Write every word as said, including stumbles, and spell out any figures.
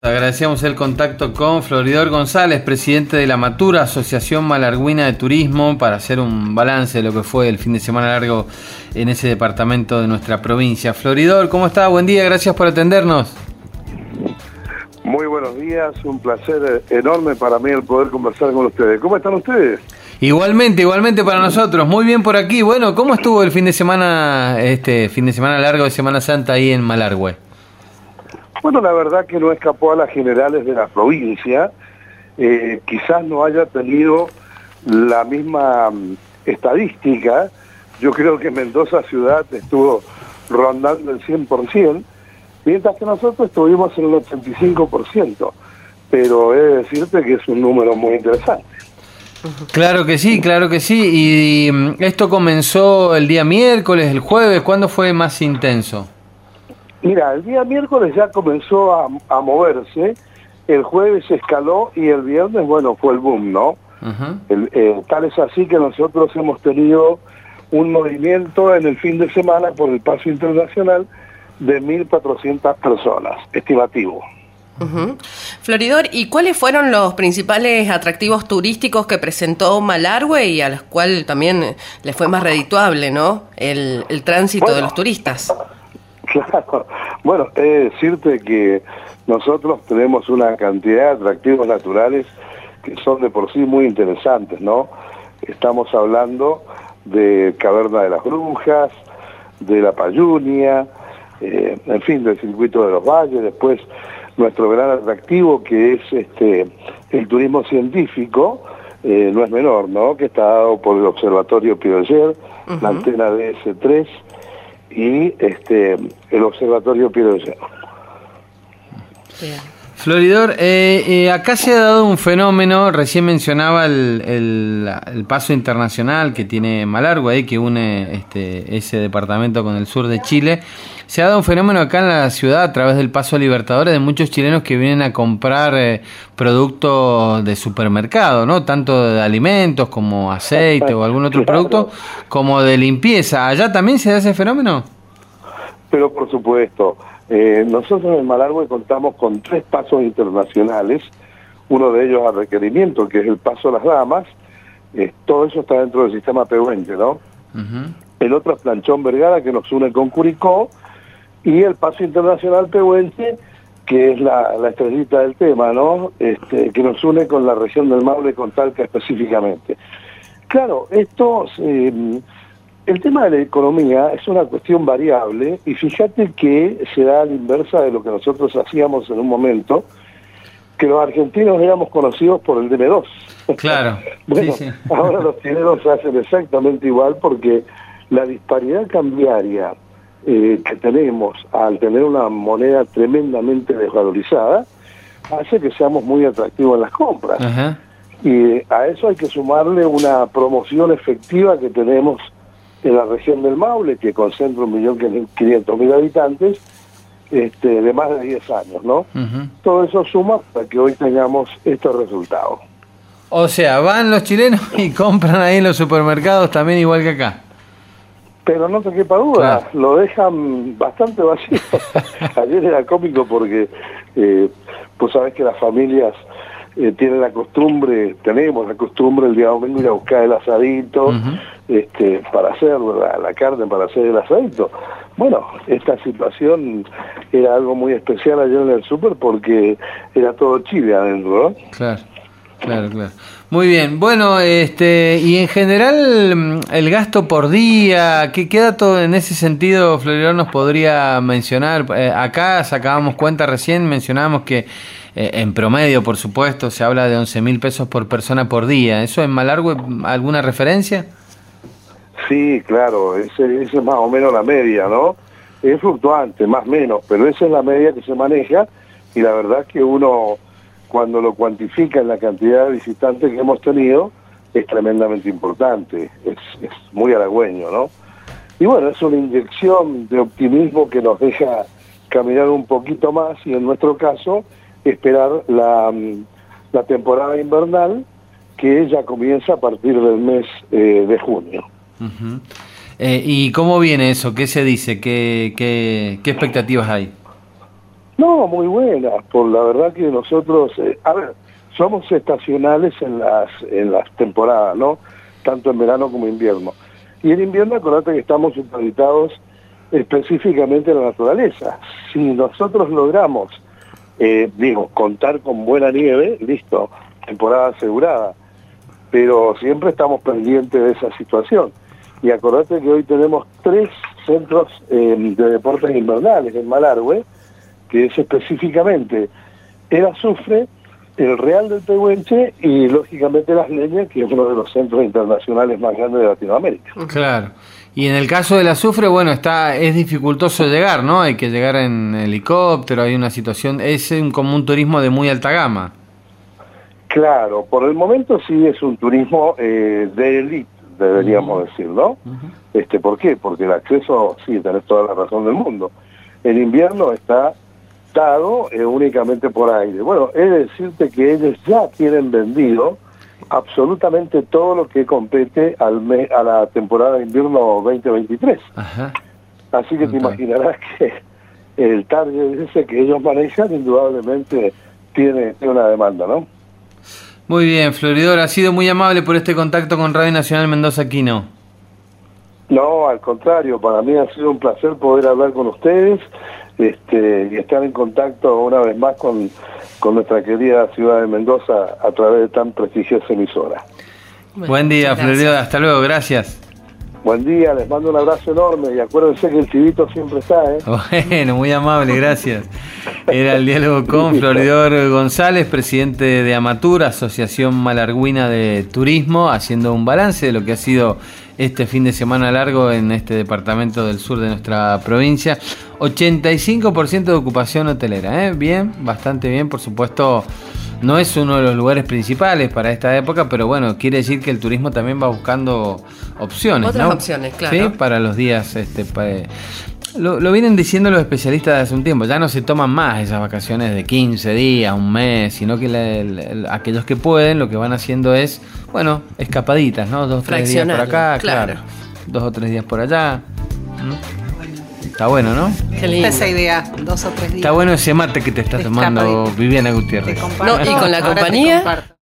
Agradecemos el contacto con Floridor González, presidente de la Matura, Asociación Malargüina de Turismo, para hacer un balance de lo que fue el fin de semana largo en ese departamento de nuestra provincia. Floridor, ¿cómo está? Buen día, gracias por atendernos. Muy buenos días, un placer enorme para mí el poder conversar con ustedes. ¿Cómo están ustedes? Igualmente, igualmente para nosotros, muy bien por aquí. Bueno, ¿cómo estuvo el fin de semana, este fin de semana largo de Semana Santa ahí en Malargüe? Bueno, la verdad que no escapó a las generales de la provincia, eh, quizás no haya tenido la misma um, estadística. Yo creo que Mendoza ciudad estuvo rondando el cien por ciento, mientras que nosotros estuvimos en el ochenta y cinco por ciento, pero he de decirte que es un número muy interesante. Claro que sí, claro que sí, y um, esto comenzó el día miércoles, el jueves, ¿cuándo fue más intenso? Mira, el día miércoles ya comenzó a, a moverse, el jueves escaló y el viernes, bueno, fue el boom, ¿no? Uh-huh. el, eh, tal es así que nosotros hemos tenido un movimiento en el fin de semana por el paso internacional de mil cuatrocientas personas, estimativo. Uh-huh. Floridor, ¿y cuáles fueron los principales atractivos turísticos que presentó Malargüe y a los cuales también les fue más redituable, ¿no? El, el tránsito bueno. de los turistas. Claro, bueno, he de decirte que nosotros tenemos una cantidad de atractivos naturales que son de por sí muy interesantes, ¿no? Estamos hablando de Caverna de las Brujas, de la Payunia, eh, en fin, del Circuito de los Valles, después nuestro gran atractivo que es este el turismo científico, eh, no es menor, ¿no? Que está dado por el Observatorio Piroyer, uh-huh. la antena D S tres, y este el Observatorio Piroyer. Floridor, eh, eh, acá se ha dado un fenómeno, recién mencionaba el, el, el paso internacional que tiene Malargüe, eh, que une este, ese departamento con el sur de Chile. Se ha dado un fenómeno acá en la ciudad a través del Paso Libertadores de muchos chilenos que vienen a comprar eh, productos de supermercado, ¿no? Tanto de alimentos como aceite o algún otro claro. producto, como de limpieza. ¿Allá también se da ese fenómeno? Pero por supuesto. Eh, nosotros en Malargüe contamos con tres pasos internacionales, uno de ellos a requerimiento, que es el Paso Las Damas, eh, todo eso está dentro del sistema Pehuenche, ¿no? Uh-huh. El otro es Planchón Vergara, que nos une con Curicó, y el Paso Internacional Pehuenche, que es la, la estrellita del tema, ¿no? Este, que nos une con la región del Maule, con Talca específicamente. Claro, esto... Eh, El tema de la economía es una cuestión variable y fíjate que se da a la inversa de lo que nosotros hacíamos en un momento, que los argentinos éramos conocidos por el D M dos. Claro. Bueno, sí, sí. ahora los chilenos hacen exactamente igual porque la disparidad cambiaria eh, que tenemos al tener una moneda tremendamente desvalorizada hace que seamos muy atractivos en las compras. Uh-huh. Y a eso hay que sumarle una promoción efectiva que tenemos en la región del Maule, que concentra un millón quinientos mil habitantes, este, de más de diez años, ¿no? Uh-huh. Todo eso suma para que hoy tengamos estos resultados. O sea, van los chilenos y compran ahí en los supermercados también igual que acá. Pero no te quepa duda, claro. Lo dejan bastante vacío. Ayer era cómico porque, eh, pues sabés que las familias eh, tienen la costumbre, tenemos la costumbre el día domingo ir a buscar el asadito, uh-huh. este, para hacer la, la carne, para hacer el asadito. Bueno, esta situación era algo muy especial ayer en el súper porque era todo Chile adentro, ¿no? Claro, claro, claro. Muy bien, bueno, este y en general el gasto por día, ¿qué, qué dato en ese sentido, Floridor, nos podría mencionar? Eh, acá sacábamos cuenta recién, mencionábamos que eh, en promedio, por supuesto, se habla de once mil pesos por persona por día. ¿Eso en Malargüe alguna referencia? Sí, claro, ese, ese es más o menos la media, ¿no? Es fluctuante, más o menos, pero esa es la media que se maneja y la verdad es que uno, cuando lo cuantifica en la cantidad de visitantes que hemos tenido, es tremendamente importante, es, es muy halagüeño, ¿no? Y bueno, es una inyección de optimismo que nos deja caminar un poquito más y en nuestro caso esperar la, la temporada invernal que ya comienza a partir del mes eh, de junio. Uh-huh. eh, ¿Y cómo viene eso? ¿Qué se dice? ¿Qué, qué, qué expectativas hay? No, muy buena, por la verdad que nosotros, eh, a ver, somos estacionales en las en las temporadas, ¿no? Tanto en verano como en invierno. Y en invierno, acordate que estamos supeditados específicamente a la naturaleza. Si nosotros logramos, eh, digo, contar con buena nieve, listo, temporada asegurada, pero siempre estamos pendientes de esa situación. Y acordate que hoy tenemos tres centros eh, de deportes invernales en Malargüe, que es específicamente el Azufre, el Real del Pehuenche y lógicamente Las Leñas, que es uno de los centros internacionales más grandes de Latinoamérica. Claro. Y en el caso del Azufre, bueno, está es dificultoso llegar, ¿no? Hay que llegar en helicóptero, hay una situación, es un, como un turismo de muy alta gama. Claro, por el momento sí es un turismo eh, de élite, deberíamos uh-huh. decir, ¿no? Uh-huh. Este, ¿por qué? Porque el acceso, sí, tenés toda la razón del mundo. El invierno está dado eh, únicamente por aire. Bueno, he de decirte que ellos ya tienen vendido absolutamente todo lo que compete al mes, a la temporada de invierno veinte veintitrés. Ajá. Así que okay. te imaginarás que el target ese que ellos manejan indudablemente tiene, tiene una demanda, ¿no? Muy bien, Floridor, ha sido muy amable por este contacto con Radio Nacional Mendoza Quino. No, al contrario, para mí ha sido un placer poder hablar con ustedes este, y estar en contacto una vez más con, con nuestra querida ciudad de Mendoza a través de tan prestigiosa emisora. Bueno, buen día, Floridor, hasta luego, gracias. Buen día, les mando un abrazo enorme y acuérdense que el chivito siempre está, ¿eh? Bueno, muy amable, gracias. Era el diálogo con Floridor González, presidente de Amatur, Asociación Malarguina de Turismo, haciendo un balance de lo que ha sido este fin de semana largo en este departamento del sur de nuestra provincia. ochenta y cinco por ciento de ocupación hotelera, ¿eh? Bien, bastante bien, por supuesto. No es uno de los lugares principales para esta época, pero bueno, quiere decir que el turismo también va buscando opciones, Otras ¿no? opciones, claro. Sí, para los días, este, para, lo, lo vienen diciendo los especialistas de hace un tiempo. Ya no se toman más esas vacaciones de quince días, un mes, sino que la, la, aquellos que pueden, lo que van haciendo es, bueno, escapaditas, ¿no? Dos o tres días por acá, claro. claro. Dos o tres días por allá. ¿Mm? Está bueno, ¿no? Qué linda esa idea, dos o tres días. Está bueno ese mate que te está tomando Viviana Gutiérrez. No, y con la compañía